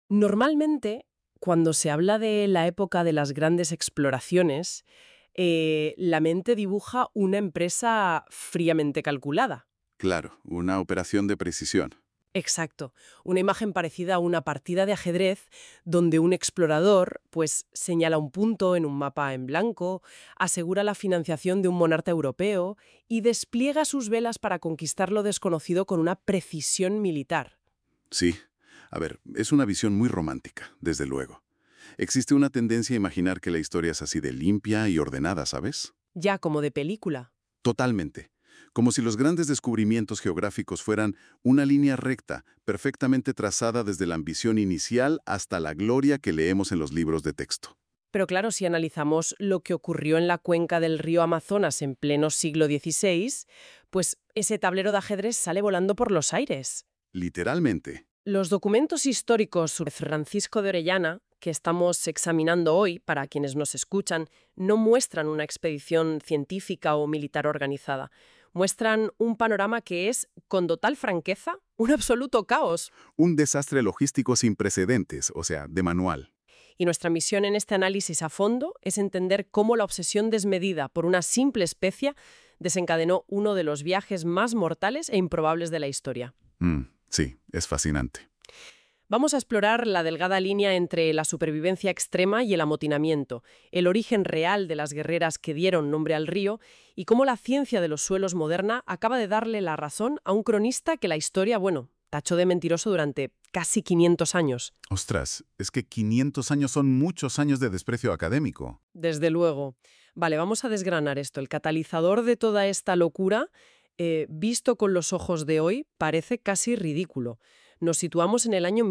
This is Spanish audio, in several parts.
Normalmente, cuando se habla de la época de las grandes exploraciones, la mente dibuja una empresa fríamente calculada. Claro, una operación de precisión. Exacto, una imagen parecida a una partida de ajedrez donde un explorador pues señala un punto en un mapa en blanco, asegura la financiación de un monarca europeo y despliega sus velas para conquistar lo desconocido con una precisión militar. Sí. A ver, es una visión muy romántica, desde luego. Existe una tendencia a imaginar que la historia es así de limpia y ordenada, ¿sabes? Ya como de película. Totalmente. Como si los grandes descubrimientos geográficos fueran una línea recta, perfectamente trazada desde la ambición inicial hasta la gloria que leemos en los libros de texto. Pero claro, si analizamos lo que ocurrió en la cuenca del río Amazonas en pleno siglo XVI, pues ese tablero de ajedrez sale volando por los aires. Literalmente. Los documentos históricos sobre Francisco de Orellana, que estamos examinando hoy para quienes nos escuchan, no muestran una expedición científica o militar organizada. Muestran un panorama que es, con total franqueza, un absoluto caos. Un desastre logístico sin precedentes, o sea, de manual. Y nuestra misión en este análisis a fondo es entender cómo la obsesión desmedida por una simple especie desencadenó uno de los viajes más mortales e improbables de la historia. Sí, es fascinante. Vamos a explorar la delgada línea entre la supervivencia extrema y el amotinamiento, el origen real de las guerreras que dieron nombre al río y cómo la ciencia de los suelos moderna acaba de darle la razón a un cronista que la historia, tachó de mentiroso durante casi 500 años. Ostras, es que 500 años son muchos años de desprecio académico. Desde luego. Vale, vamos a desgranar esto. El catalizador de toda esta locura, visto con los ojos de hoy, parece casi ridículo. Nos situamos en el año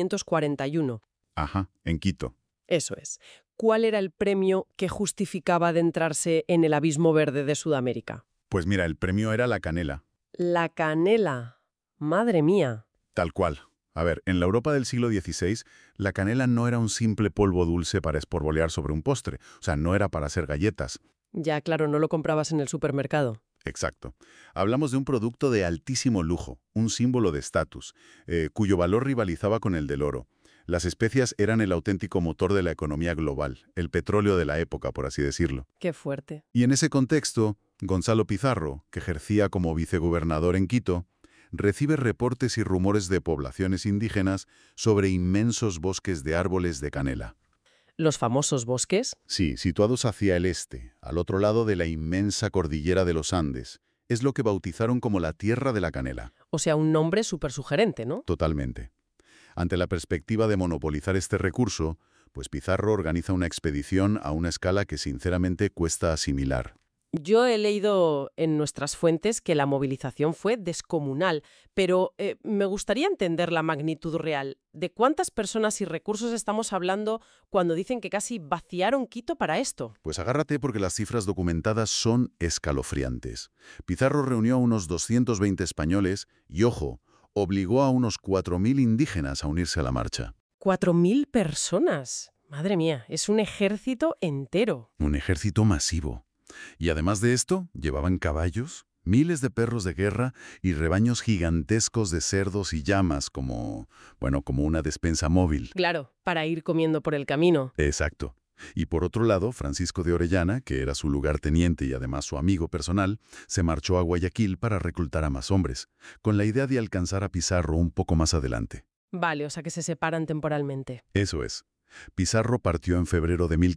1541. Ajá, en Quito. Eso es. ¿Cuál era el premio que justificaba adentrarse en el abismo verde de Sudamérica? Pues mira, el premio era la canela. La canela. Madre mía. Tal cual. A ver, en la Europa del siglo XVI, la canela no era un simple polvo dulce para esporbolear sobre un postre. O sea, no era para hacer galletas. Ya, claro, no lo comprabas en el supermercado. Exacto. Hablamos de un producto de altísimo lujo, un símbolo de estatus, cuyo valor rivalizaba con el del oro. Las especias eran el auténtico motor de la economía global, el petróleo de la época, por así decirlo. Qué fuerte. Y en ese contexto, Gonzalo Pizarro, que ejercía como vicegobernador en Quito, recibe reportes y rumores de poblaciones indígenas sobre inmensos bosques de árboles de canela. ¿Los famosos bosques? Sí, situados hacia el este, al otro lado de la inmensa cordillera de los Andes. Es lo que bautizaron como la Tierra de la Canela. O sea, un nombre súper sugerente, ¿no? Totalmente. Ante la perspectiva de monopolizar este recurso, pues Pizarro organiza una expedición a una escala que sinceramente cuesta asimilar. Yo he leído en nuestras fuentes que la movilización fue descomunal, pero me gustaría entender la magnitud real. ¿De cuántas personas y recursos estamos hablando cuando dicen que casi vaciaron Quito para esto? Pues agárrate porque las cifras documentadas son escalofriantes. Pizarro reunió a unos 220 españoles y, ojo, obligó a unos 4.000 indígenas a unirse a la marcha. 4.000 personas. Madre mía, es un ejército entero. Un ejército masivo. Y además de esto, llevaban caballos, miles de perros de guerra y rebaños gigantescos de cerdos y llamas como una despensa móvil. Claro, para ir comiendo por el camino. Exacto. Y por otro lado, Francisco de Orellana, que era su lugarteniente y además su amigo personal, se marchó a Guayaquil para reclutar a más hombres, con la idea de alcanzar a Pizarro un poco más adelante. Vale, o sea que se separan temporalmente. Eso es. Pizarro partió en febrero de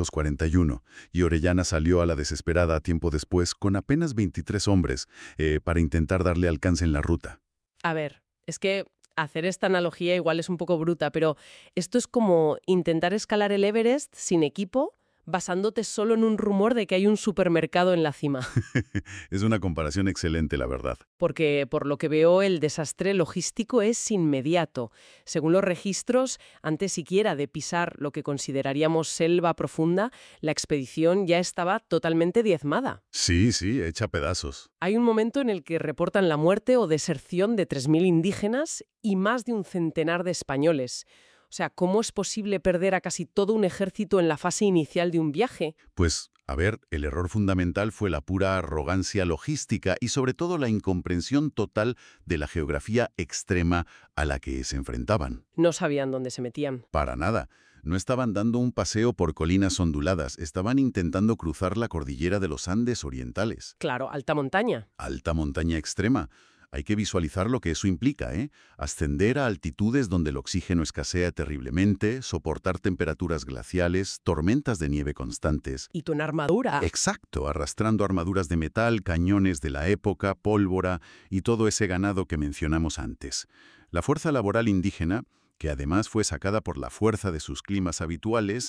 1541 y Orellana salió a la desesperada tiempo después con apenas 23 hombres para intentar darle alcance en la ruta. A ver, es que hacer esta analogía igual es un poco bruta, pero esto es como intentar escalar el Everest sin equipo, basándote solo en un rumor de que hay un supermercado en la cima. Es una comparación excelente, la verdad. Porque, por lo que veo, el desastre logístico es inmediato. Según los registros, antes siquiera de pisar lo que consideraríamos selva profunda, la expedición ya estaba totalmente diezmada. Sí, hecha pedazos. Hay un momento en el que reportan la muerte o deserción de 3.000 indígenas y más de un centenar de españoles. O sea, ¿cómo es posible perder a casi todo un ejército en la fase inicial de un viaje? Pues, a ver, el error fundamental fue la pura arrogancia logística y sobre todo la incomprensión total de la geografía extrema a la que se enfrentaban. No sabían dónde se metían. Para nada. No estaban dando un paseo por colinas onduladas, estaban intentando cruzar la cordillera de los Andes orientales. Claro, alta montaña. Alta montaña extrema. Hay que visualizar lo que eso implica, ¿eh? Ascender a altitudes donde el oxígeno escasea terriblemente, soportar temperaturas glaciales, tormentas de nieve constantes. Y tú en armadura. Exacto, arrastrando armaduras de metal, cañones de la época, pólvora y todo ese ganado que mencionamos antes. La fuerza laboral indígena, que además fue sacada por la fuerza de sus climas habituales,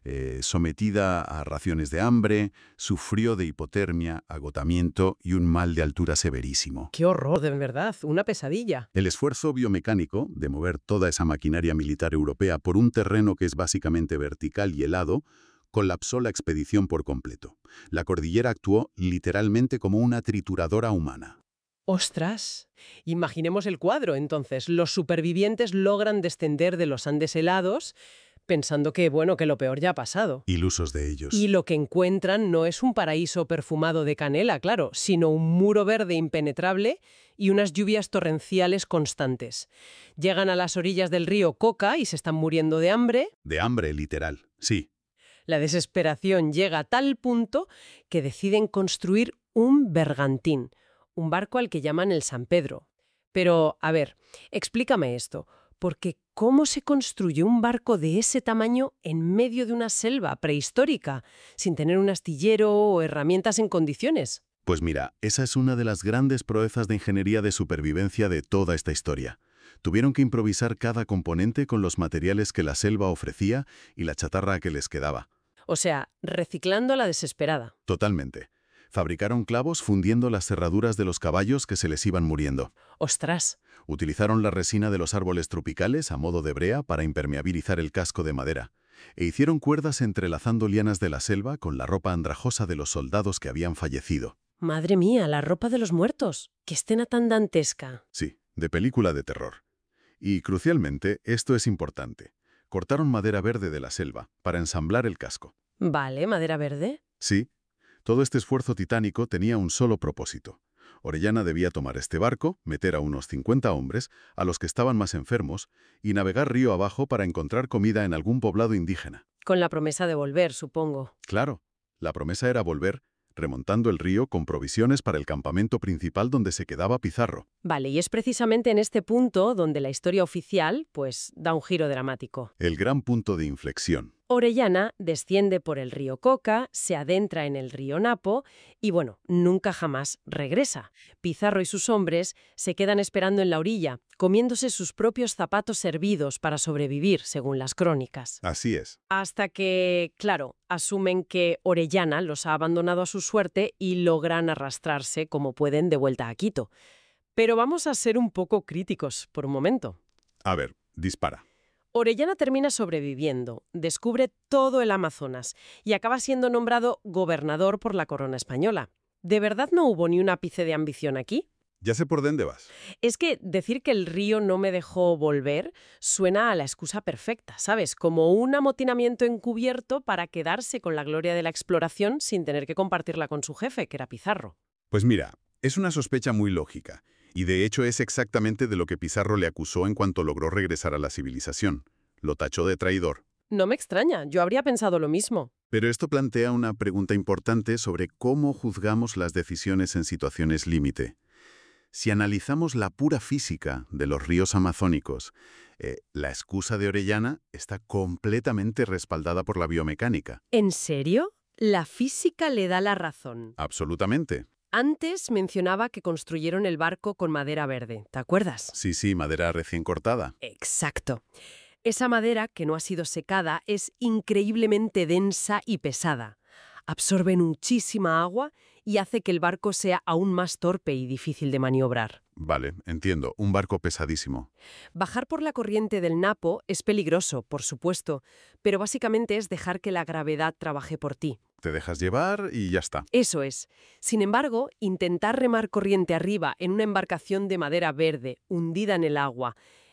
sometida a raciones de hambre, sufrió de hipotermia, agotamiento y un mal de altura severísimo. ¡Qué horror, de verdad! Una pesadilla. El esfuerzo biomecánico de mover toda esa maquinaria militar europea por un terreno que es básicamente vertical y helado, colapsó la expedición por completo. La cordillera actuó literalmente como una trituradora humana. ¡Ostras! Imaginemos el cuadro, entonces. Los supervivientes logran descender de los Andes helados pensando que, bueno, que lo peor ya ha pasado. Ilusos de ellos. Y lo que encuentran no es un paraíso perfumado de canela, claro, sino un muro verde impenetrable y unas lluvias torrenciales constantes. Llegan a las orillas del río Coca y se están muriendo de hambre. De hambre, literal, sí. La desesperación llega a tal punto que deciden construir un bergantín, un barco al que llaman el San Pedro. Pero, a ver, explícame esto, porque ¿cómo se construye un barco de ese tamaño en medio de una selva prehistórica, sin tener un astillero o herramientas en condiciones? Pues mira, esa es una de las grandes proezas de ingeniería de supervivencia de toda esta historia. Tuvieron que improvisar cada componente con los materiales que la selva ofrecía y la chatarra que les quedaba. O sea, reciclando a la desesperada. Totalmente. Fabricaron clavos fundiendo las cerraduras de los caballos que se les iban muriendo. ¡Ostras! Utilizaron la resina de los árboles tropicales a modo de brea para impermeabilizar el casco de madera. E hicieron cuerdas entrelazando lianas de la selva con la ropa andrajosa de los soldados que habían fallecido. ¡Madre mía, la ropa de los muertos! ¡Qué escena tan dantesca! Sí, de película de terror. Y, crucialmente, esto es importante. Cortaron madera verde de la selva para ensamblar el casco. Vale, madera verde. Sí, todo este esfuerzo titánico tenía un solo propósito. Orellana debía tomar este barco, meter a unos 50 hombres, a los que estaban más enfermos, y navegar río abajo para encontrar comida en algún poblado indígena. Con la promesa de volver, supongo. Claro, la promesa era volver, remontando el río con provisiones para el campamento principal donde se quedaba Pizarro. Vale, y es precisamente en este punto donde la historia oficial, pues, da un giro dramático. El gran punto de inflexión. Orellana desciende por el río Coca, se adentra en el río Napo y, bueno, nunca jamás regresa. Pizarro y sus hombres se quedan esperando en la orilla, comiéndose sus propios zapatos hervidos para sobrevivir, según las crónicas. Así es. Hasta que, claro, asumen que Orellana los ha abandonado a su suerte y logran arrastrarse como pueden de vuelta a Quito. Pero vamos a ser un poco críticos por un momento. A ver, dispara. Orellana termina sobreviviendo, descubre todo el Amazonas y acaba siendo nombrado gobernador por la corona española. ¿De verdad no hubo ni un ápice de ambición aquí? Ya sé por dónde vas. Es que decir que el río no me dejó volver suena a la excusa perfecta, ¿sabes? Como un amotinamiento encubierto para quedarse con la gloria de la exploración sin tener que compartirla con su jefe, que era Pizarro. Pues mira, es una sospecha muy lógica. Y de hecho es exactamente de lo que Pizarro le acusó en cuanto logró regresar a la civilización. Lo tachó de traidor. No me extraña, yo habría pensado lo mismo. Pero esto plantea una pregunta importante sobre cómo juzgamos las decisiones en situaciones límite. Si analizamos la pura física de los ríos amazónicos, la excusa de Orellana está completamente respaldada por la biomecánica. ¿En serio? La física le da la razón. Absolutamente. Antes mencionaba que construyeron el barco con madera verde, ¿te acuerdas? Sí, madera recién cortada. Exacto. Esa madera, que no ha sido secada, es increíblemente densa y pesada. Absorbe muchísima agua y hace que el barco sea aún más torpe y difícil de maniobrar. Vale, entiendo. Un barco pesadísimo. Bajar por la corriente del Napo es peligroso, por supuesto, pero básicamente es dejar que la gravedad trabaje por ti. Te dejas llevar y ya está. Eso es. Sin embargo, intentar remar corriente arriba en una embarcación de madera verde, hundida en el agua,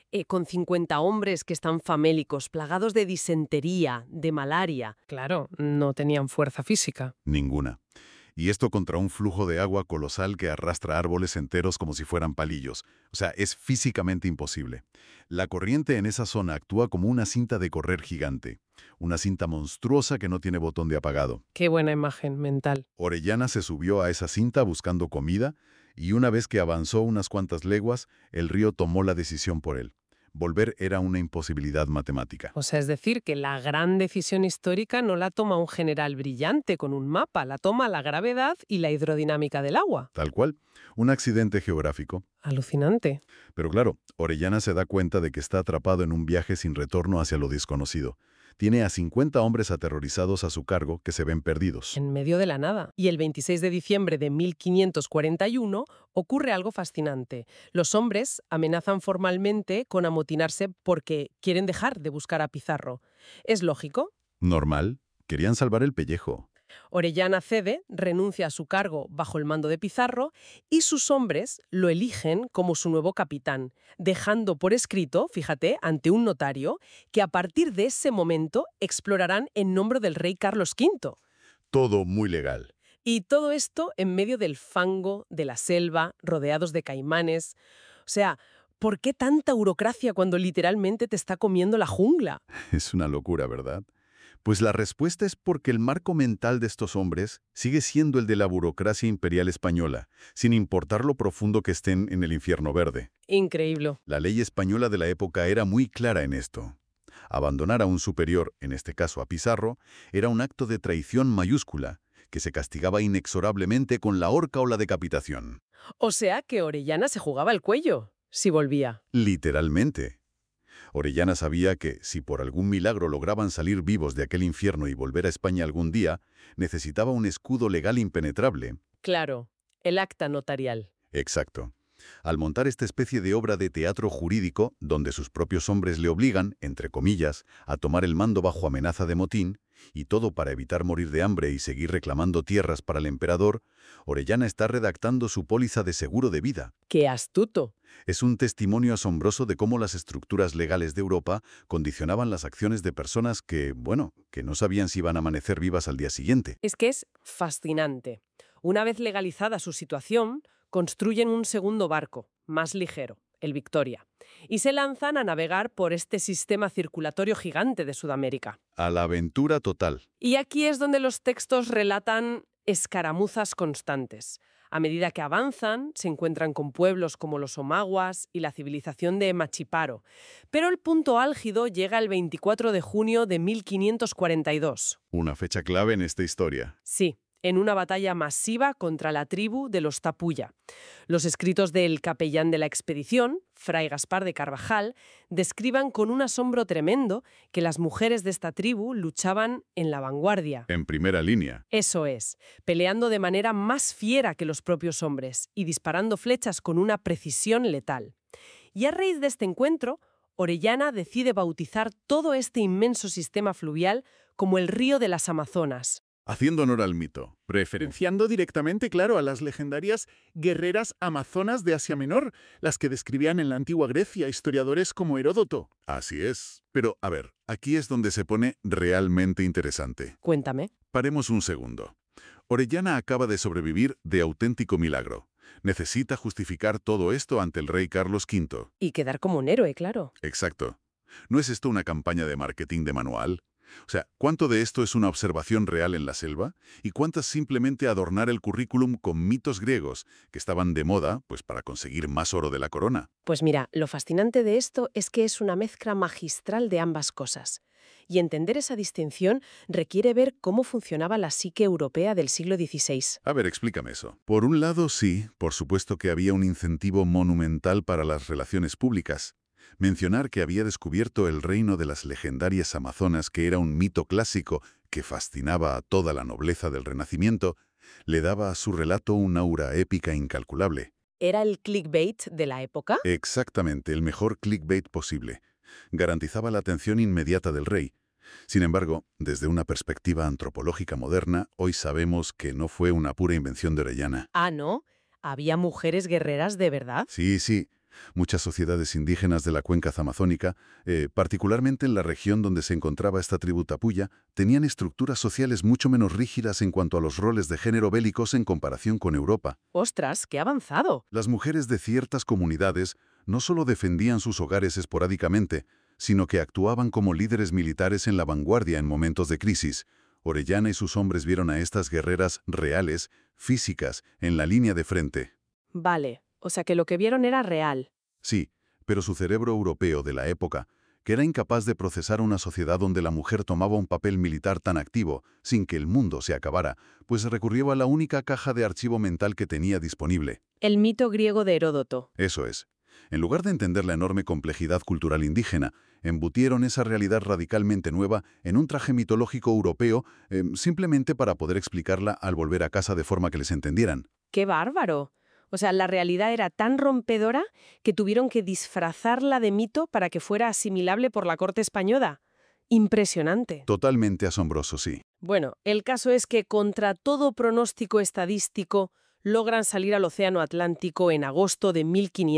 con 50 hombres que están famélicos, plagados de disentería, de malaria. Claro, no tenían fuerza física. Ninguna. Y esto contra un flujo de agua colosal que arrastra árboles enteros como si fueran palillos. O sea, es físicamente imposible. La corriente en esa zona actúa como una cinta de correr gigante. Una cinta monstruosa que no tiene botón de apagado. Qué buena imagen mental. Orellana se subió a esa cinta buscando comida y una vez que avanzó unas cuantas leguas, el río tomó la decisión por él. Volver era una imposibilidad matemática. O sea, es decir, que la gran decisión histórica no la toma un general brillante con un mapa, la toma la gravedad y la hidrodinámica del agua. Tal cual, un accidente geográfico. Alucinante. Pero claro, Orellana se da cuenta de que está atrapado en un viaje sin retorno hacia lo desconocido. Tiene a 50 hombres aterrorizados a su cargo que se ven perdidos. En medio de la nada. Y el 26 de diciembre de 1541 ocurre algo fascinante. Los hombres amenazan formalmente con amotinarse porque quieren dejar de buscar a Pizarro. ¿Es lógico? Normal, querían salvar el pellejo. Orellana cede, renuncia a su cargo bajo el mando de Pizarro y sus hombres lo eligen como su nuevo capitán, dejando por escrito, fíjate, ante un notario, que a partir de ese momento explorarán en nombre del rey Carlos V. Todo muy legal. Y todo esto en medio del fango, de la selva, rodeados de caimanes. O sea, ¿por qué tanta burocracia cuando literalmente te está comiendo la jungla? Es una locura, ¿verdad? Pues la respuesta es porque el marco mental de estos hombres sigue siendo el de la burocracia imperial española, sin importar lo profundo que estén en el infierno verde. Increíble. La ley española de la época era muy clara en esto. Abandonar a un superior, en este caso a Pizarro, era un acto de traición mayúscula, que se castigaba inexorablemente con la horca o la decapitación. O sea que Orellana se jugaba el cuello, si volvía. Literalmente. Orellana sabía que, si por algún milagro lograban salir vivos de aquel infierno y volver a España algún día, necesitaba un escudo legal impenetrable. Claro, el acta notarial. Exacto. Al montar esta especie de obra de teatro jurídico, donde sus propios hombres le obligan, entre comillas, a tomar el mando bajo amenaza de motín, y todo para evitar morir de hambre y seguir reclamando tierras para el emperador, Orellana está redactando su póliza de seguro de vida. ¡Qué astuto! Es un testimonio asombroso de cómo las estructuras legales de Europa condicionaban las acciones de personas que, que no sabían si iban a amanecer vivas al día siguiente. Es que es fascinante. Una vez legalizada su situación, construyen un segundo barco, más ligero, el Victoria, y se lanzan a navegar por este sistema circulatorio gigante de Sudamérica. A la aventura total. Y aquí es donde los textos relatan escaramuzas constantes. A medida que avanzan, se encuentran con pueblos como los Omaguas y la civilización de Machiparo. Pero el punto álgido llega el 24 de junio de 1542. Una fecha clave en esta historia. Sí, en una batalla masiva contra la tribu de los Tapuya. Los escritos del capellán de la expedición, Fray Gaspar de Carvajal, describan con un asombro tremendo que las mujeres de esta tribu luchaban en la vanguardia. En primera línea. Eso es, peleando de manera más fiera que los propios hombres y disparando flechas con una precisión letal. Y a raíz de este encuentro, Orellana decide bautizar todo este inmenso sistema fluvial como el río de las Amazonas. Haciendo honor al mito, Referenciando directamente, claro, a las legendarias guerreras amazonas de Asia Menor, las que describían en la antigua Grecia historiadores como Heródoto. Así es. Pero, a ver, aquí es donde se pone realmente interesante. Cuéntame. Paremos un segundo. Orellana acaba de sobrevivir de auténtico milagro. Necesita justificar todo esto ante el rey Carlos V. Y quedar como un héroe, claro. Exacto. ¿No es esto una campaña de marketing de manual? O sea, ¿cuánto de esto es una observación real en la selva? ¿Y cuántas simplemente adornar el currículum con mitos griegos que estaban de moda, pues para conseguir más oro de la corona? Pues mira, lo fascinante de esto es que es una mezcla magistral de ambas cosas. Y entender esa distinción requiere ver cómo funcionaba la psique europea del siglo XVI. A ver, explícame eso. Por un lado, sí, por supuesto que había un incentivo monumental para las relaciones públicas. Mencionar que había descubierto el reino de las legendarias amazonas, que era un mito clásico que fascinaba a toda la nobleza del Renacimiento, le daba a su relato un aura épica incalculable. ¿Era el clickbait de la época? Exactamente, el mejor clickbait posible. Garantizaba la atención inmediata del rey. Sin embargo, desde una perspectiva antropológica moderna, hoy sabemos que no fue una pura invención de Orellana. Ah, ¿no? ¿Había mujeres guerreras de verdad? Sí, Muchas sociedades indígenas de la cuenca amazónica, particularmente en la región donde se encontraba esta tribu tapuya, tenían estructuras sociales mucho menos rígidas en cuanto a los roles de género bélicos en comparación con Europa. ¡Ostras, qué avanzado! Las mujeres de ciertas comunidades no solo defendían sus hogares esporádicamente, sino que actuaban como líderes militares en la vanguardia en momentos de crisis. Orellana y sus hombres vieron a estas guerreras reales, físicas, en la línea de frente. Vale, o sea que lo que vieron era real. Sí, pero su cerebro europeo de la época, que era incapaz de procesar una sociedad donde la mujer tomaba un papel militar tan activo, sin que el mundo se acabara, pues recurrió a la única caja de archivo mental que tenía disponible. El mito griego de Heródoto. Eso es. En lugar de entender la enorme complejidad cultural indígena, embutieron esa realidad radicalmente nueva en un traje mitológico europeo, simplemente para poder explicarla al volver a casa de forma que les entendieran. ¡Qué bárbaro! O sea, la realidad era tan rompedora que tuvieron que disfrazarla de mito para que fuera asimilable por la corte española. Impresionante. Totalmente asombroso, sí. Bueno, el caso es que contra todo pronóstico estadístico logran salir al Océano Atlántico en agosto de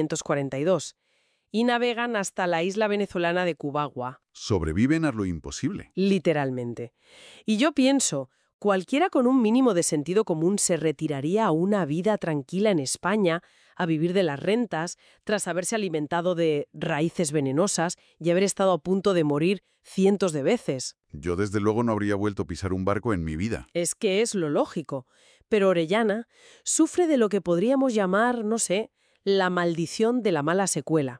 1542 y navegan hasta la isla venezolana de Cubagua. Sobreviven a lo imposible. Literalmente. Y yo pienso, cualquiera con un mínimo de sentido común se retiraría a una vida tranquila en España, a vivir de las rentas, tras haberse alimentado de raíces venenosas y haber estado a punto de morir cientos de veces. Yo desde luego no habría vuelto a pisar un barco en mi vida. Es que es lo lógico. Pero Orellana sufre de lo que podríamos llamar, no sé, la maldición de la mala secuela.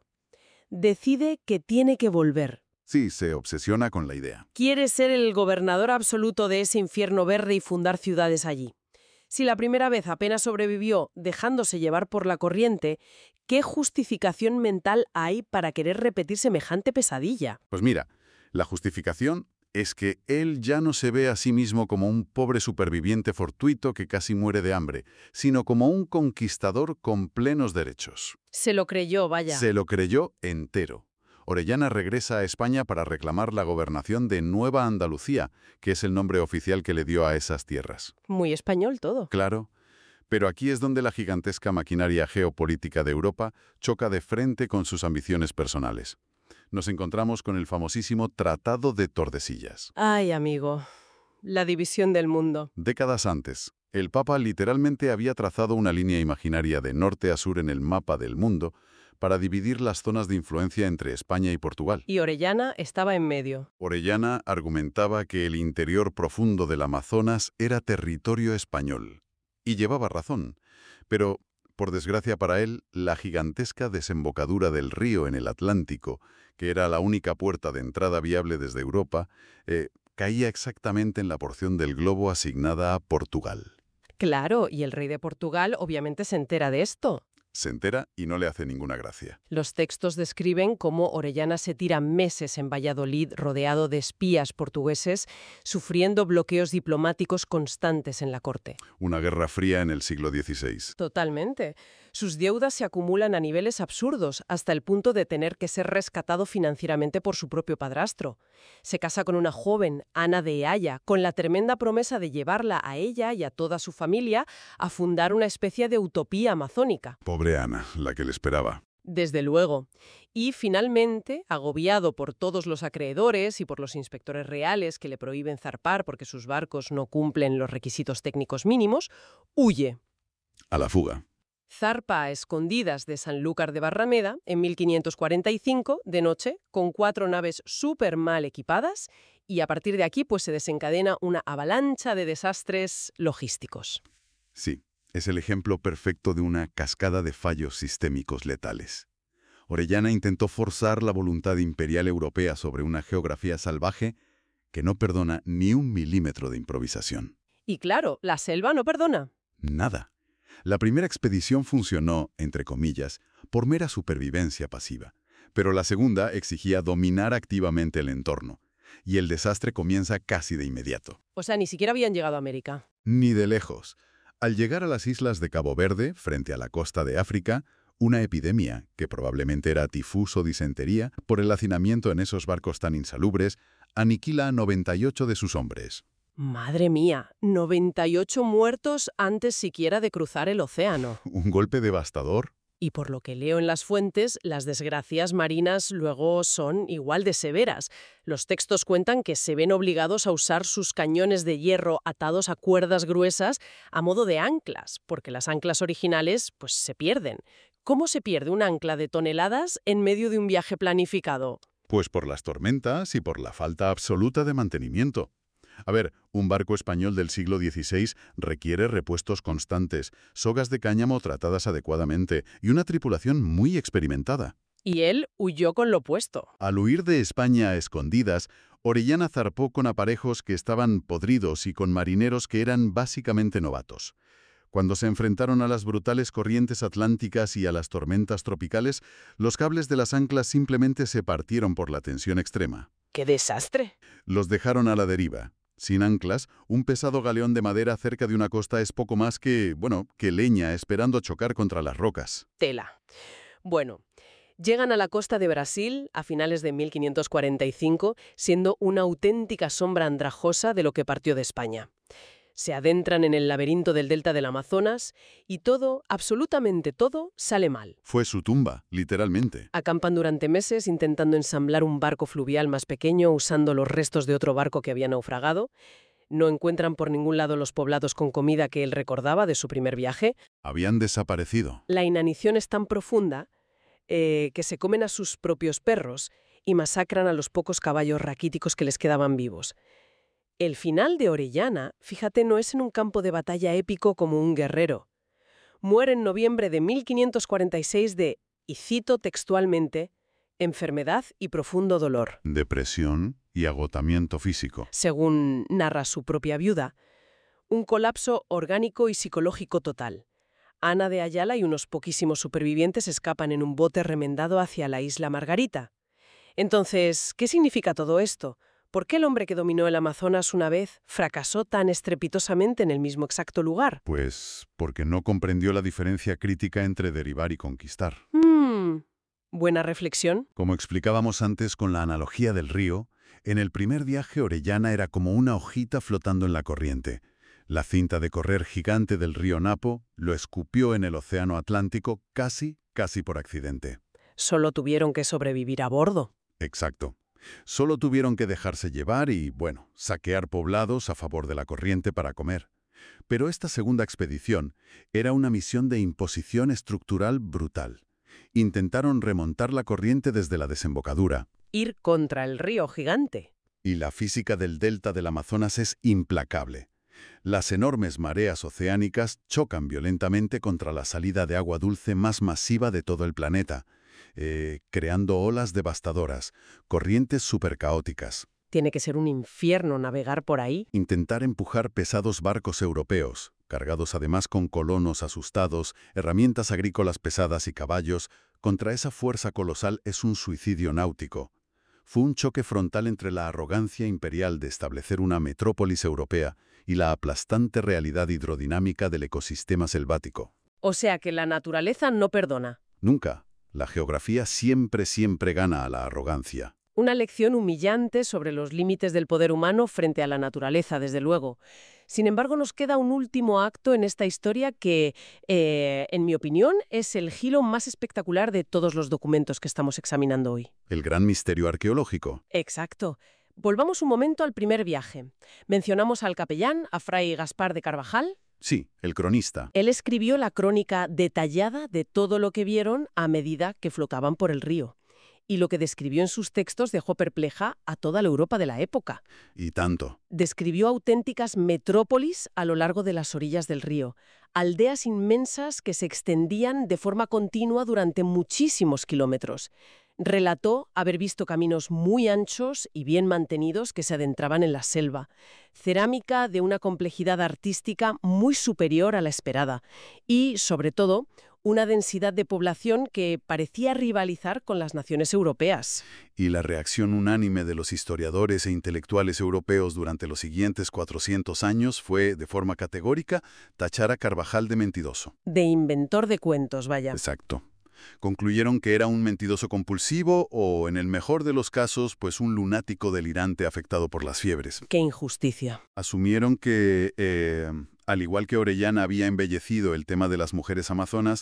Decide que tiene que volver. Sí, se obsesiona con la idea. Quiere ser el gobernador absoluto de ese infierno verde y fundar ciudades allí. Si la primera vez apenas sobrevivió dejándose llevar por la corriente, ¿qué justificación mental hay para querer repetir semejante pesadilla? Pues mira, la justificación es que él ya no se ve a sí mismo como un pobre superviviente fortuito que casi muere de hambre, sino como un conquistador con plenos derechos. Se lo creyó, vaya. Se lo creyó entero. Orellana regresa a España para reclamar la gobernación de Nueva Andalucía, que es el nombre oficial que le dio a esas tierras. Muy español todo. Claro, pero aquí es donde la gigantesca maquinaria geopolítica de Europa choca de frente con sus ambiciones personales. Nos encontramos con el famosísimo Tratado de Tordesillas. Ay, amigo, la división del mundo. Décadas antes, el Papa literalmente había trazado una línea imaginaria de norte a sur en el mapa del mundo para dividir las zonas de influencia entre España y Portugal. Y Orellana estaba en medio. Orellana argumentaba que el interior profundo del Amazonas era territorio español. Y llevaba razón. Pero, por desgracia para él, la gigantesca desembocadura del río en el Atlántico, que era la única puerta de entrada viable desde Europa, caía exactamente en la porción del globo asignada a Portugal. Claro, y el rey de Portugal obviamente se entera de esto. Se entera y no le hace ninguna gracia. Los textos describen cómo Orellana se tira meses en Valladolid rodeado de espías portugueses, sufriendo bloqueos diplomáticos constantes en la corte. Una guerra fría en el siglo XVI. Totalmente. Sus deudas se acumulan a niveles absurdos, hasta el punto de tener que ser rescatado financieramente por su propio padrastro. Se casa con una joven, Ana de Eaya, con la tremenda promesa de llevarla a ella y a toda su familia a fundar una especie de utopía amazónica. Pobre Ana, la que le esperaba. Desde luego. Y finalmente, agobiado por todos los acreedores y por los inspectores reales que le prohíben zarpar porque sus barcos no cumplen los requisitos técnicos mínimos, huye. A la fuga. Zarpa a escondidas de Sanlúcar de Barrameda en 1545, de noche, con 4 naves súper mal equipadas, y a partir de aquí pues se desencadena una avalancha de desastres logísticos. Sí, es el ejemplo perfecto de una cascada de fallos sistémicos letales. Orellana intentó forzar la voluntad imperial europea sobre una geografía salvaje que no perdona ni un milímetro de improvisación. Y claro, la selva no perdona. Nada. La primera expedición funcionó, entre comillas, por mera supervivencia pasiva, pero la segunda exigía dominar activamente el entorno, y el desastre comienza casi de inmediato. O sea, ni siquiera habían llegado a América. Ni de lejos. Al llegar a las islas de Cabo Verde, frente a la costa de África, una epidemia, que probablemente era tifus o disentería, por el hacinamiento en esos barcos tan insalubres, aniquila a 98 de sus hombres. Madre mía, 98 muertos antes siquiera de cruzar el océano. Un golpe devastador. Y por lo que leo en las fuentes, las desgracias marinas luego son igual de severas. Los textos cuentan que se ven obligados a usar sus cañones de hierro atados a cuerdas gruesas a modo de anclas, porque las anclas originales pues se pierden. ¿Cómo se pierde un ancla de toneladas en medio de un viaje planificado? Pues por las tormentas y por la falta absoluta de mantenimiento. A ver, un barco español del siglo XVI requiere repuestos constantes, sogas de cáñamo tratadas adecuadamente y una tripulación muy experimentada. Y él huyó con lo puesto. Al huir de España a escondidas, Orellana zarpó con aparejos que estaban podridos y con marineros que eran básicamente novatos. Cuando se enfrentaron a las brutales corrientes atlánticas y a las tormentas tropicales, los cables de las anclas simplemente se partieron por la tensión extrema. ¡Qué desastre! Los dejaron a la deriva. Sin anclas, un pesado galeón de madera cerca de una costa es poco más que, que leña esperando chocar contra las rocas. Tela. Bueno, llegan a la costa de Brasil a finales de 1545, siendo una auténtica sombra andrajosa de lo que partió de España. Se adentran en el laberinto del delta del Amazonas y todo, absolutamente todo, sale mal. Fue su tumba, literalmente. Acampan durante meses intentando ensamblar un barco fluvial más pequeño usando los restos de otro barco que había naufragado. No encuentran por ningún lado los poblados con comida que él recordaba de su primer viaje. Habían desaparecido. La inanición es tan profunda que se comen a sus propios perros y masacran a los pocos caballos raquíticos que les quedaban vivos. El final de Orellana, fíjate, no es en un campo de batalla épico como un guerrero. Muere en noviembre de 1546 de, y cito textualmente, enfermedad y profundo dolor. Depresión y agotamiento físico. Según narra su propia viuda, un colapso orgánico y psicológico total. Ana de Ayala y unos poquísimos supervivientes escapan en un bote remendado hacia la isla Margarita. Entonces, ¿qué significa todo esto? ¿Por qué el hombre que dominó el Amazonas una vez fracasó tan estrepitosamente en el mismo exacto lugar? Pues porque no comprendió la diferencia crítica entre derivar y conquistar. Buena reflexión. Como explicábamos antes con la analogía del río, en el primer viaje Orellana era como una hojita flotando en la corriente. La cinta de correr gigante del río Napo lo escupió en el océano Atlántico casi por accidente. Solo tuvieron que sobrevivir a bordo. Exacto. Solo tuvieron que dejarse llevar y, saquear poblados a favor de la corriente para comer. Pero esta segunda expedición era una misión de imposición estructural brutal. Intentaron remontar la corriente desde la desembocadura. Ir contra el río gigante. Y la física del delta del Amazonas es implacable. Las enormes mareas oceánicas chocan violentamente contra la salida de agua dulce más masiva de todo el planeta, creando olas devastadoras, corrientes supercaóticas. Tiene que ser un infierno navegar por ahí. Intentar empujar pesados barcos europeos, cargados además con colonos asustados, herramientas agrícolas pesadas y caballos, contra esa fuerza colosal es un suicidio náutico. Fue un choque frontal entre la arrogancia imperial de establecer una metrópolis europea y la aplastante realidad hidrodinámica del ecosistema selvático. O sea que la naturaleza no perdona. Nunca. La geografía siempre gana a la arrogancia. Una lección humillante sobre los límites del poder humano frente a la naturaleza, desde luego. Sin embargo, nos queda un último acto en esta historia que, en mi opinión, es el giro más espectacular de todos los documentos que estamos examinando hoy. El gran misterio arqueológico. Exacto. Volvamos un momento al primer viaje. Mencionamos al capellán, a Fray Gaspar de Carvajal. Sí, el cronista. Él escribió la crónica detallada de todo lo que vieron a medida que flotaban por el río. Y lo que describió en sus textos dejó perpleja a toda la Europa de la época. Y tanto. Describió auténticas metrópolis a lo largo de las orillas del río, aldeas inmensas que se extendían de forma continua durante muchísimos kilómetros. Relató haber visto caminos muy anchos y bien mantenidos que se adentraban en la selva, cerámica de una complejidad artística muy superior a la esperada y, sobre todo, una densidad de población que parecía rivalizar con las naciones europeas. Y la reacción unánime de los historiadores e intelectuales europeos durante los siguientes 400 años fue, de forma categórica, tachar a Carvajal de mentiroso. De inventor de cuentos, vaya. Exacto. Concluyeron que era un mentiroso compulsivo o, en el mejor de los casos, pues un lunático delirante afectado por las fiebres. ¡Qué injusticia! Asumieron que, al igual que Orellana había embellecido el tema de las mujeres amazonas,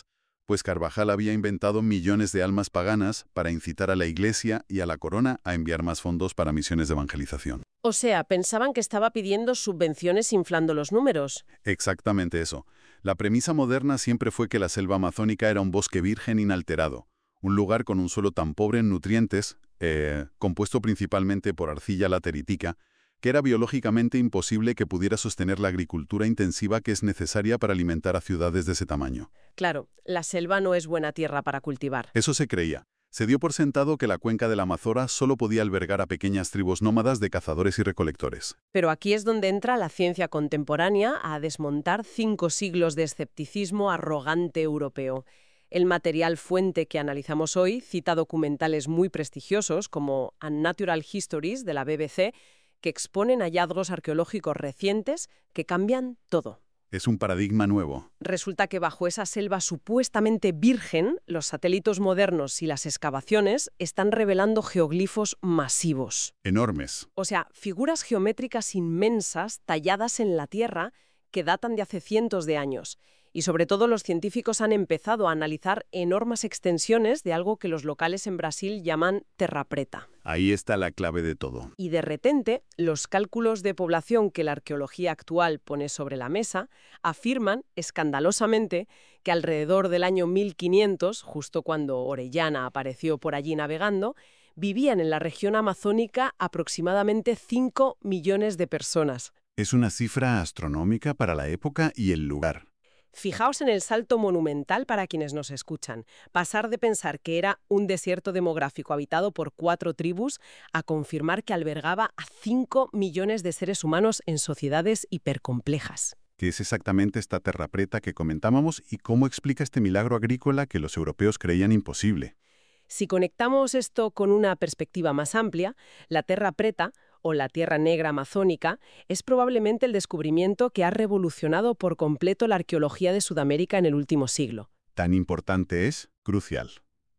Pues Carvajal había inventado millones de almas paganas para incitar a la Iglesia y a la corona a enviar más fondos para misiones de evangelización. O sea, pensaban que estaba pidiendo subvenciones inflando los números. Exactamente eso. La premisa moderna siempre fue que la selva amazónica era un bosque virgen inalterado, un lugar con un suelo tan pobre en nutrientes, compuesto principalmente por arcilla lateritica, que era biológicamente imposible que pudiera sostener la agricultura intensiva que es necesaria para alimentar a ciudades de ese tamaño. Claro, la selva no es buena tierra para cultivar. Eso se creía. Se dio por sentado que la cuenca del Amazonas solo podía albergar a pequeñas tribus nómadas de cazadores y recolectores. Pero aquí es donde entra la ciencia contemporánea a desmontar 5 siglos de escepticismo arrogante europeo. El material fuente que analizamos hoy cita documentales muy prestigiosos como Unnatural Histories de la BBC, que exponen hallazgos arqueológicos recientes que cambian todo. Es un paradigma nuevo. Resulta que bajo esa selva supuestamente virgen, los satélites modernos y las excavaciones están revelando geoglifos masivos. Enormes. O sea, figuras geométricas inmensas talladas en la tierra que datan de hace cientos de años. Y sobre todo los científicos han empezado a analizar enormes extensiones de algo que los locales en Brasil llaman terra preta. Ahí está la clave de todo. Y de repente, los cálculos de población que la arqueología actual pone sobre la mesa afirman, escandalosamente, que alrededor del año 1500, justo cuando Orellana apareció por allí navegando, vivían en la región amazónica aproximadamente 5 millones de personas. Es una cifra astronómica para la época y el lugar. Fijaos en el salto monumental para quienes nos escuchan. Pasar de pensar que era un desierto demográfico habitado por 4 tribus a confirmar que albergaba a 5 millones de seres humanos en sociedades hipercomplejas. ¿Qué es exactamente esta terra preta que comentábamos y cómo explica este milagro agrícola que los europeos creían imposible? Si conectamos esto con una perspectiva más amplia, la terra preta, o la Tierra Negra amazónica, es probablemente el descubrimiento que ha revolucionado por completo la arqueología de Sudamérica en el último siglo. Tan importante es, crucial.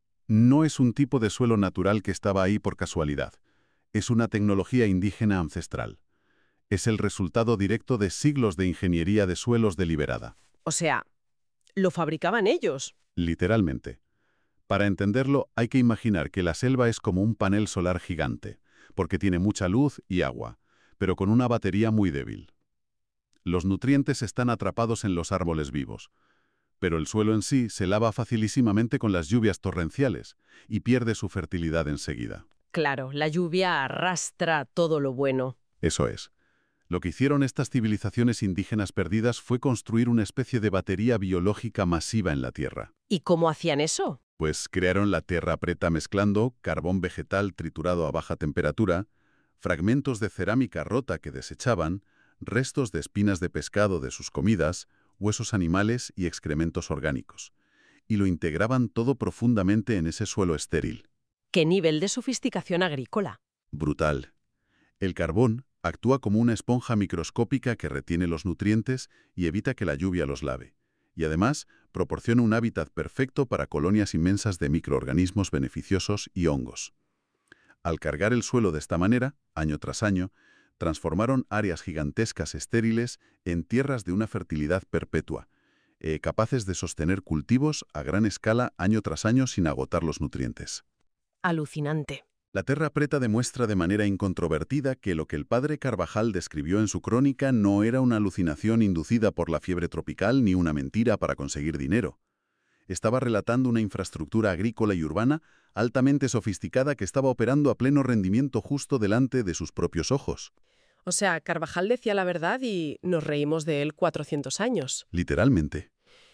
No es un tipo de suelo natural que estaba ahí por casualidad. Es una tecnología indígena ancestral. Es el resultado directo de siglos de ingeniería de suelos deliberada. O sea, lo fabricaban ellos. Literalmente. Para entenderlo, hay que imaginar que la selva es como un panel solar gigante, porque tiene mucha luz y agua, pero con una batería muy débil. Los nutrientes están atrapados en los árboles vivos, pero el suelo en sí se lava facilísimamente con las lluvias torrenciales y pierde su fertilidad enseguida. Claro, la lluvia arrastra todo lo bueno. Eso es. Lo que hicieron estas civilizaciones indígenas perdidas fue construir una especie de batería biológica masiva en la Tierra. ¿Y cómo hacían eso? Pues crearon la terra preta mezclando carbón vegetal triturado a baja temperatura, fragmentos de cerámica rota que desechaban, restos de espinas de pescado de sus comidas, huesos animales y excrementos orgánicos. Y lo integraban todo profundamente en ese suelo estéril. ¿Qué nivel de sofisticación agrícola? Brutal. El carbón actúa como una esponja microscópica que retiene los nutrientes y evita que la lluvia los lave. Y además, proporciona un hábitat perfecto para colonias inmensas de microorganismos beneficiosos y hongos. Al cargar el suelo de esta manera, año tras año, transformaron áreas gigantescas estériles en tierras de una fertilidad perpetua, capaces de sostener cultivos a gran escala año tras año sin agotar los nutrientes. Alucinante. La terra preta demuestra de manera incontrovertida que lo que el padre Carvajal describió en su crónica no era una alucinación inducida por la fiebre tropical ni una mentira para conseguir dinero. Estaba relatando una infraestructura agrícola y urbana altamente sofisticada que estaba operando a pleno rendimiento justo delante de sus propios ojos. O sea, Carvajal decía la verdad y nos reímos de él 400 años. Literalmente.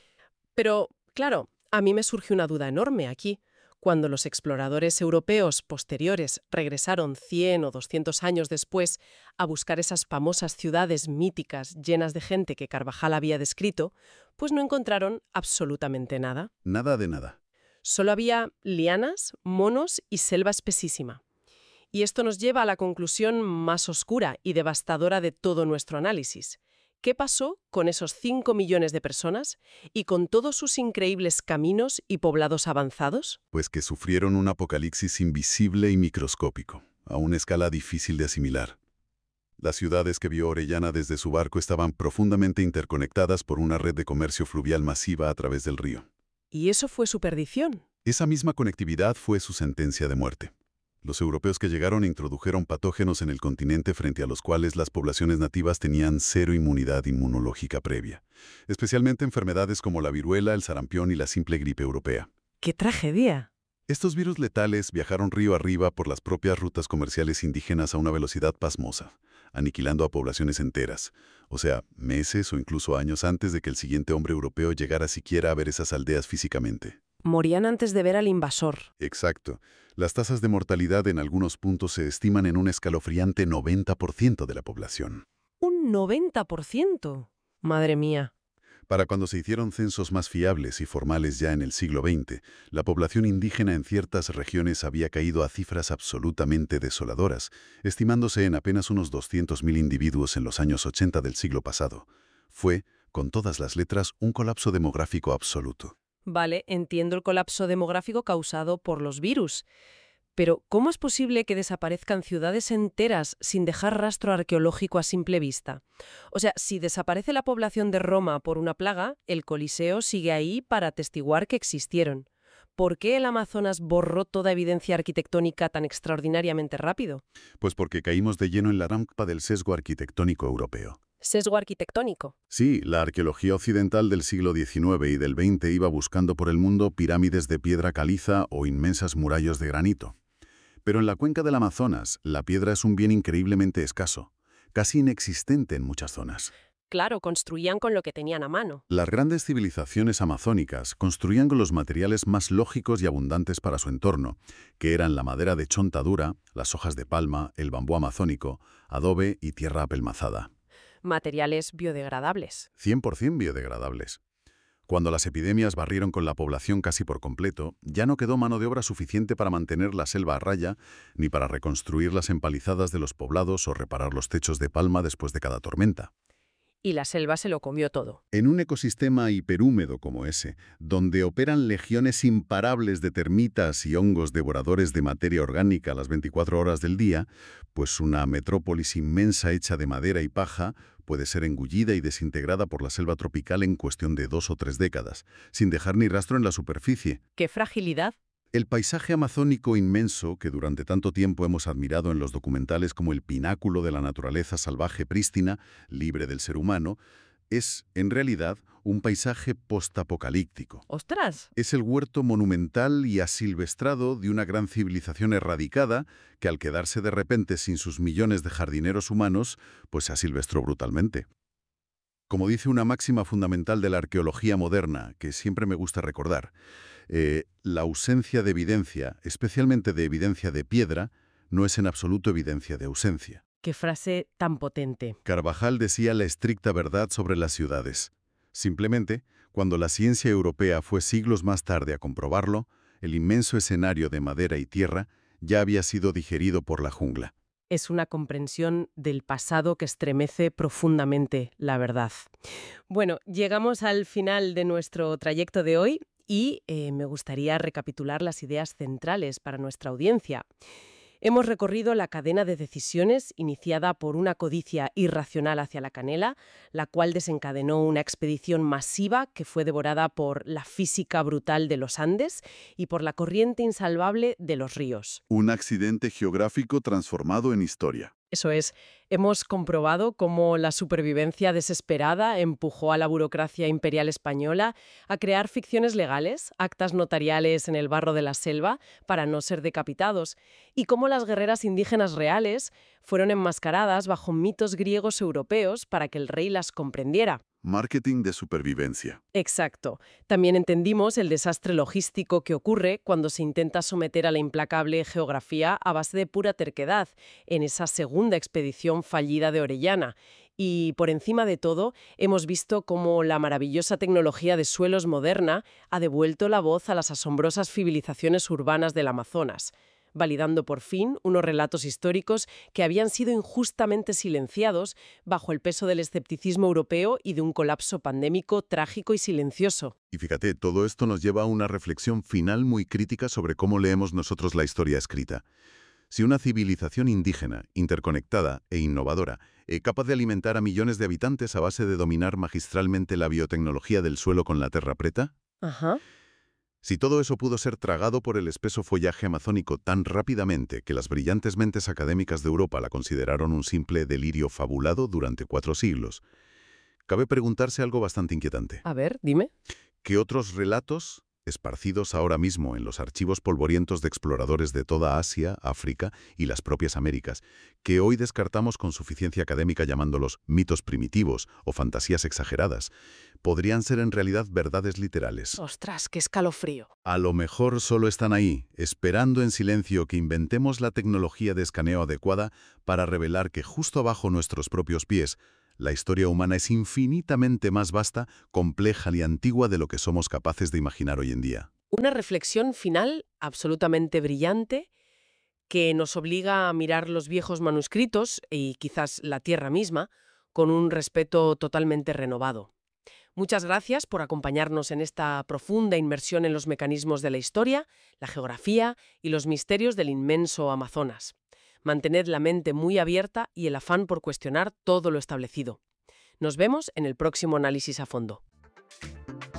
Pero, claro, a mí me surge una duda enorme aquí. Cuando los exploradores europeos posteriores regresaron 100 o 200 años después a buscar esas famosas ciudades míticas llenas de gente que Carvajal había descrito, pues no encontraron absolutamente nada. Nada de nada. Solo había lianas, monos y selva espesísima. Y esto nos lleva a la conclusión más oscura y devastadora de todo nuestro análisis. ¿Qué pasó con esos 5 millones de personas y con todos sus increíbles caminos y poblados avanzados? Pues que sufrieron un apocalipsis invisible y microscópico, a una escala difícil de asimilar. Las ciudades que vio Orellana desde su barco estaban profundamente interconectadas por una red de comercio fluvial masiva a través del río. ¿Y eso fue su perdición? Esa misma conectividad fue su sentencia de muerte. Los europeos que llegaron introdujeron patógenos en el continente frente a los cuales las poblaciones nativas tenían cero inmunidad inmunológica previa, especialmente enfermedades como la viruela, el sarampión y la simple gripe europea. ¡Qué tragedia! Estos virus letales viajaron río arriba por las propias rutas comerciales indígenas a una velocidad pasmosa, aniquilando a poblaciones enteras, o sea, meses o incluso años antes de que el siguiente hombre europeo llegara siquiera a ver esas aldeas físicamente. Morían antes de ver al invasor. Exacto. Las tasas de mortalidad en algunos puntos se estiman en un escalofriante 90% de la población. ¡Un 90%! Madre mía. Para cuando se hicieron censos más fiables y formales ya en el siglo XX, la población indígena en ciertas regiones había caído a cifras absolutamente desoladoras, estimándose en apenas unos 200.000 individuos en los años 80 del siglo pasado. Fue, con todas las letras, un colapso demográfico absoluto. Vale, entiendo el colapso demográfico causado por los virus. Pero, ¿cómo es posible que desaparezcan ciudades enteras sin dejar rastro arqueológico a simple vista? O sea, si desaparece la población de Roma por una plaga, el Coliseo sigue ahí para atestiguar que existieron. ¿Por qué el Amazonas borró toda evidencia arquitectónica tan extraordinariamente rápido? Pues porque caímos de lleno en la rampa del sesgo arquitectónico europeo. Sesgo arquitectónico. Sí, la arqueología occidental del siglo XIX y del XX iba buscando por el mundo pirámides de piedra caliza o inmensas murallas de granito. Pero en la cuenca del Amazonas, la piedra es un bien increíblemente escaso, casi inexistente en muchas zonas. Claro, construían con lo que tenían a mano. Las grandes civilizaciones amazónicas construían con los materiales más lógicos y abundantes para su entorno, que eran la madera de chontadura, las hojas de palma, el bambú amazónico, adobe y tierra apelmazada. Materiales biodegradables. 100% biodegradables. Cuando las epidemias barrieron con la población casi por completo, ya no quedó mano de obra suficiente para mantener la selva a raya, ni para reconstruir las empalizadas de los poblados o reparar los techos de palma después de cada tormenta. Y la selva se lo comió todo. En un ecosistema hiperhúmedo como ese, donde operan legiones imparables de termitas y hongos devoradores de materia orgánica las 24 horas del día, pues una metrópolis inmensa hecha de madera y paja puede ser engullida y desintegrada por la selva tropical en cuestión de 2 o 3 décadas, sin dejar ni rastro en la superficie. ¡Qué fragilidad! El paisaje amazónico inmenso, que durante tanto tiempo hemos admirado en los documentales como el pináculo de la naturaleza salvaje prístina, libre del ser humano, es, en realidad, un paisaje postapocalíptico. ¡Ostras! Es el huerto monumental y asilvestrado de una gran civilización erradicada que, al quedarse de repente sin sus millones de jardineros humanos, pues se asilvestró brutalmente. Como dice una máxima fundamental de la arqueología moderna, que siempre me gusta recordar, la ausencia de evidencia, especialmente de evidencia de piedra, no es en absoluto evidencia de ausencia. ¡Qué frase tan potente! Carvajal decía la estricta verdad sobre las ciudades. Simplemente, cuando la ciencia europea fue siglos más tarde a comprobarlo, el inmenso escenario de madera y tierra ya había sido digerido por la jungla. Es una comprensión del pasado que estremece profundamente la verdad. Bueno, llegamos al final de nuestro trayecto de hoy y me gustaría recapitular las ideas centrales para nuestra audiencia. Hemos recorrido la cadena de decisiones iniciada por una codicia irracional hacia la canela, la cual desencadenó una expedición masiva que fue devorada por la física brutal de los Andes y por la corriente insalvable de los ríos. Un accidente geográfico transformado en historia. Eso es, hemos comprobado cómo la supervivencia desesperada empujó a la burocracia imperial española a crear ficciones legales, actas notariales en el barro de la selva para no ser decapitados, y cómo las guerreras indígenas reales fueron enmascaradas bajo mitos griegos europeos para que el rey las comprendiera. Marketing de supervivencia. Exacto. También entendimos el desastre logístico que ocurre cuando se intenta someter a la implacable geografía a base de pura terquedad en esa segunda expedición fallida de Orellana. Y, por encima de todo, hemos visto cómo la maravillosa tecnología de suelos moderna ha devuelto la voz a las asombrosas civilizaciones urbanas del Amazonas, validando por fin unos relatos históricos que habían sido injustamente silenciados bajo el peso del escepticismo europeo y de un colapso pandémico trágico y silencioso. Y fíjate, todo esto nos lleva a una reflexión final muy crítica sobre cómo leemos nosotros la historia escrita. Si una civilización indígena, interconectada e innovadora, capaz de alimentar a millones de habitantes a base de dominar magistralmente la biotecnología del suelo con la terra preta, Ajá. Si todo eso pudo ser tragado por el espeso follaje amazónico tan rápidamente que las brillantes mentes académicas de Europa la consideraron un simple delirio fabulado durante 4 siglos, cabe preguntarse algo bastante inquietante. A ver, dime. ¿Qué otros relatos, esparcidos ahora mismo en los archivos polvorientos de exploradores de toda Asia, África y las propias Américas, que hoy descartamos con suficiencia académica llamándolos mitos primitivos o fantasías exageradas, podrían ser en realidad verdades literales? Ostras, qué escalofrío. A lo mejor solo están ahí, esperando en silencio que inventemos la tecnología de escaneo adecuada para revelar que justo abajo nuestros propios pies, la historia humana es infinitamente más vasta, compleja y antigua de lo que somos capaces de imaginar hoy en día. Una reflexión final absolutamente brillante que nos obliga a mirar los viejos manuscritos y quizás la Tierra misma con un respeto totalmente renovado. Muchas gracias por acompañarnos en esta profunda inmersión en los mecanismos de la historia, la geografía y los misterios del inmenso Amazonas. Mantened la mente muy abierta y el afán por cuestionar todo lo establecido. Nos vemos en el próximo análisis a fondo.